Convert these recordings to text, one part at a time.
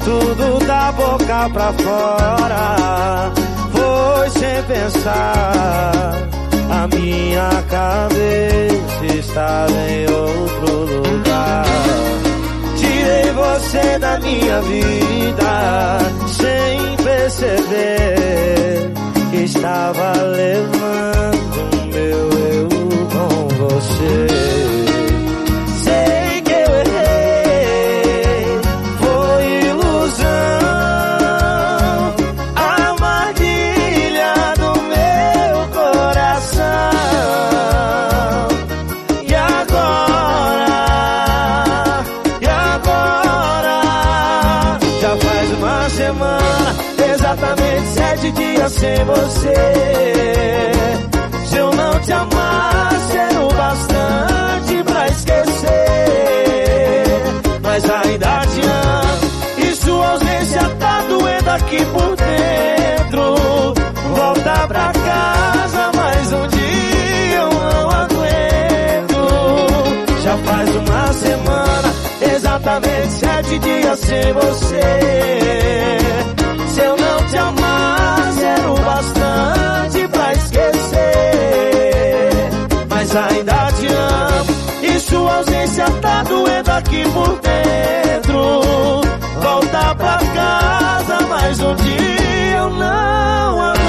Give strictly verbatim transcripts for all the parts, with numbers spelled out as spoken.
tudo da boca pra fora. Foi sem pensar, a minha cabeça estava em outro lugar. Tirei você da minha vida sem perceber que estava levando o meu eu com você. Sei que eu errei, foi ilusão, armadilha do meu coração. E agora, e agora, já faz uma semana, exatamente sete dias sem você. Se eu não te amasse era o bastante pra esquecer, mas ainda te amo e sua ausência tá doendo aqui por dentro. Volta pra casa, mais um dia eu não aguento. Já faz uma semana, exatamente sete dias sem você. Se eu não te amasse era o bastante pra esquecer, mas ainda te amo e sua ausência tá doendo aqui por dentro. Volta pra casa, mais um dia eu não aguento.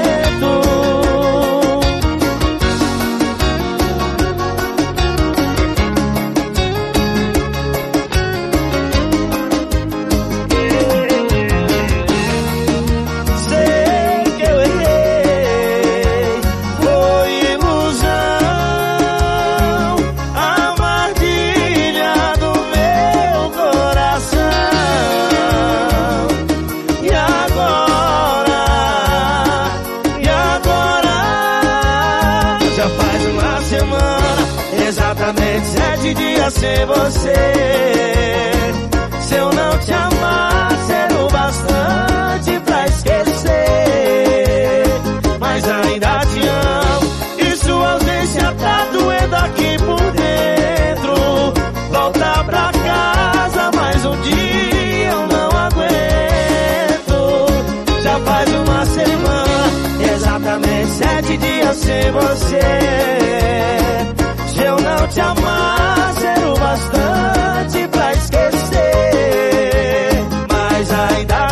Exatamente sete dias sem você. Se eu não te amasse era o bastante pra esquecer, mas ainda te amo e sua ausência tá doendo aqui por dentro. Volta pra casa, mais um dia eu não aguento. Já faz uma semana, exatamente sete dias sem você. Se eu não te amasse era o bastante pra esquecer, mas ainda